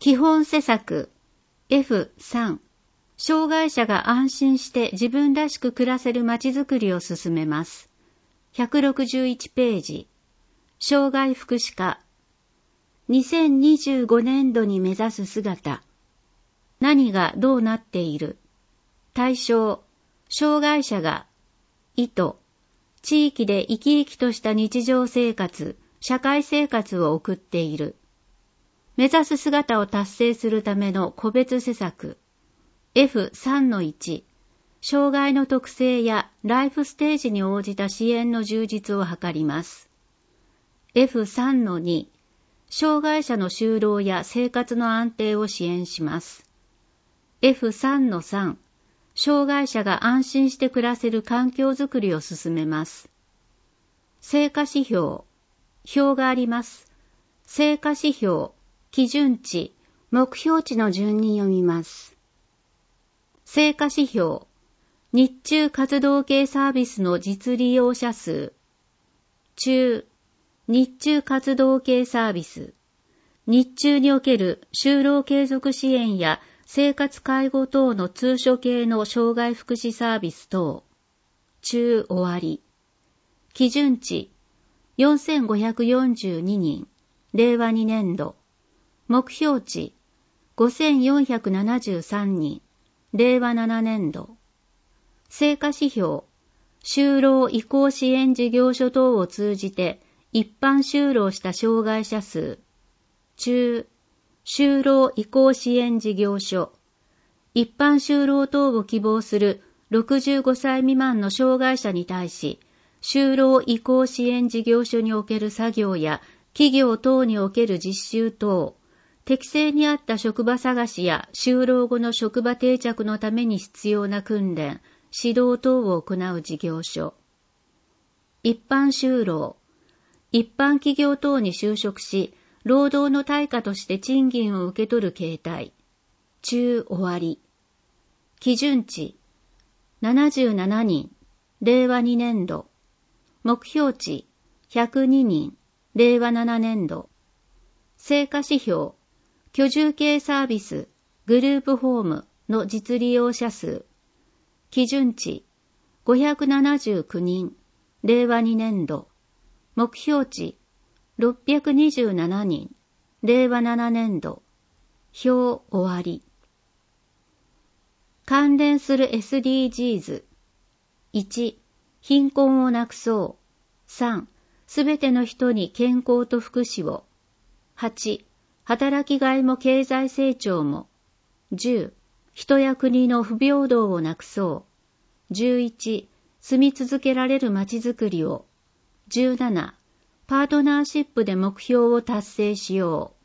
基本施策 F3、障害者が安心して自分らしく暮らせるまちづくりを進めます。161ページ。障害福祉課。2025年度に目指す姿。何がどうなっている？対象、障害者が、意図、地域で生き生きとした日常生活、社会生活を送っている。目指す姿を達成するための個別施策。F3-1、障害の特性やライフステージに応じた支援の充実を図ります。F3-2、障害者の就労や生活の安定を支援します。F3-3、障害者が安心して暮らせる環境づくりを進めます。成果指標、表があります。成果指標、基準値、目標値の順に読みます。成果指標、日中活動系サービスの実利用者数。中、日中活動系サービス。日中における就労継続支援や生活介護等の通所系の障害福祉サービス等。中終わり。基準値、4542人、令和2年度。目標値、5473人、令和7年度。成果指標、就労移行支援事業所等を通じて一般就労した障害者数。中、就労移行支援事業所。一般就労等を希望する65歳未満の障害者に対し、就労移行支援事業所における作業や企業等における実習等、適正に合った職場探しや就労後の職場定着のために必要な訓練、指導等を行う事業所。一般就労。一般企業等に就職し、労働の対価として賃金を受け取る形態。中終わり。基準値。77人。令和2年度。目標値。102人。令和7年度。成果指標。居住系サービス、グループホームの実利用者数。基準値、579人、令和2年度。目標値、627人、令和7年度。表終わり。関連する SDGs。1、貧困をなくそう。3、すべての人に健康と福祉を。8、働きがいも経済成長も。10、人や国の不平等をなくそう。11、住み続けられるまちづくりを。17、パートナーシップで目標を達成しよう。